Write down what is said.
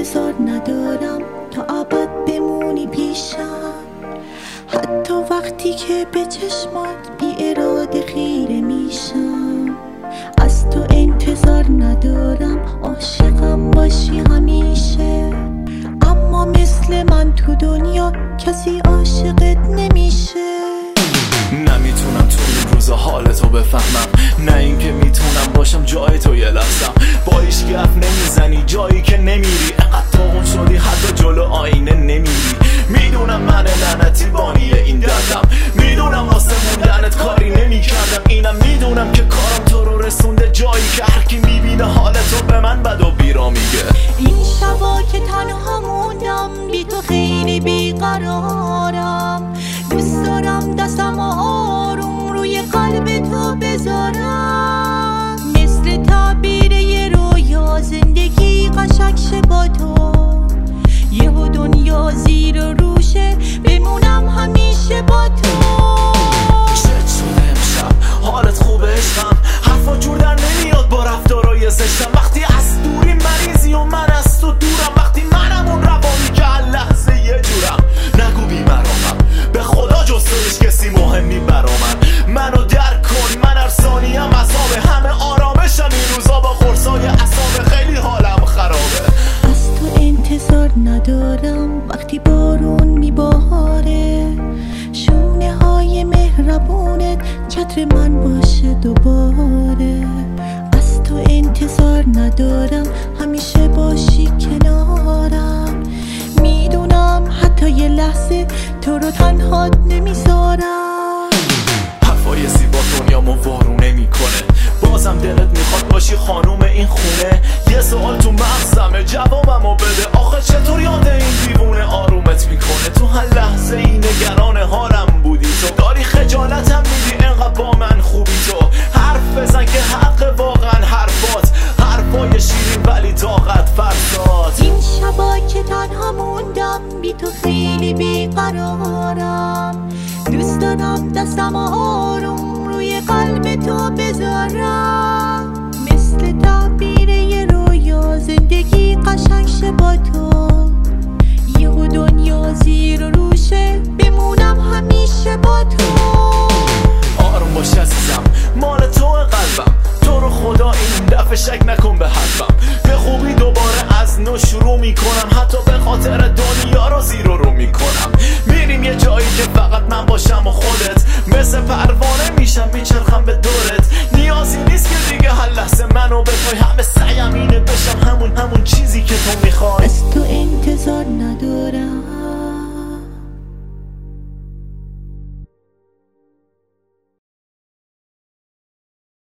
انتظار ندارم تا ابد بمونی پیشم، حتی وقتی که به چشمات بی اراده خیره میشم. از تو انتظار ندارم عاشقم باشی همیشه، اما مثل من تو دنیا کسی عاشقت نمیشه. نمیتونم تو این روزا حالتو بفهمم، نه اینکه میتونم باشم جای تو یه لحظم. با هیچ گف نمیزنی جایی که نمیری، انقدر داغون شدی حتی جلو آینه نمیری. میدونم من لعنتی بانی این دردم، میدونم واسه موندنت کاری نمیکردم. اینم میدونم که کارم تو رو رسونده جایی که هرکی میبینه حالتو به من بد و بیرا میگه. این شبا که تنها موندم بی تو خیلی بیقرارم، دوست دارم دستم آروم روی قلب تو بذارم. مثل تعبیر یه رویا زندگی قشنگ شه با تو، یهو دنیا زیر و روشه بمونم همیشه با تو. چت شده امشب حالت خوبه عشقم، حرفا جور در نمیاد با رفتارای زشتم. وقتی از دوری مریضی و من از تو دورم، وقتی منم اون روانی که هر لحظه یه جورم. نگو بی‌مرامم به خدا جز تو هیچ کسی مهمی برا منو درک کن، من هر ثانیه‌ام عذابه، همه آرامشم این روزا با خرسای عصابه، خیلی حالم خرابه. از تو انتظار ندارم وقتی بارون میباره، شونه های مهربونت چتر من باشه دوباره. از تو انتظار ندارم همیشه باشی کنارم، میدونم حتی یه لحظه تو رو تنها نمیذارم. حرفای زیبا دنیامو وارو نمیکنه، بازم دلت میخواد باشی خانوم این خونه. یه سوال تو مغزمه جوابمو بده، آخه چطور یاد این دیوونه آرومت میکنه؟ تو هر لحظه این نگران حالم بودی تو، داری خجالتم میدی انقدر با من خوبی تو. حرف بزن که حق واقعا حرفات، حرفای شیرین ولی طاقت فرساد. این شبا که تنها موندم بی تو خیلی بیقرارم، دوست دارم دستم آروم روی قلب تو بذارم. مثل تعبیر یه رویا زندگی قشنگ شه با تو، یهو دنیا زیر و روشه بمونم همیشه با تو. آروم باش عزیزم مال تو قلبم، تو رو خدا این دفعه شک نکن به حرفم. به خوبی دوباره از نو شروع میکنم، حتی به خاطر دنیا رو زیر و رو میکنم. میریم یه جایی که فقط من باشم و خودت، مثل پروانه میشم میچرخم به دورت. نیازی نیست که دیگه هر لحظه منو بخوای، همه سعیم اینه بشم همون چیزی که تو میخوای. از تو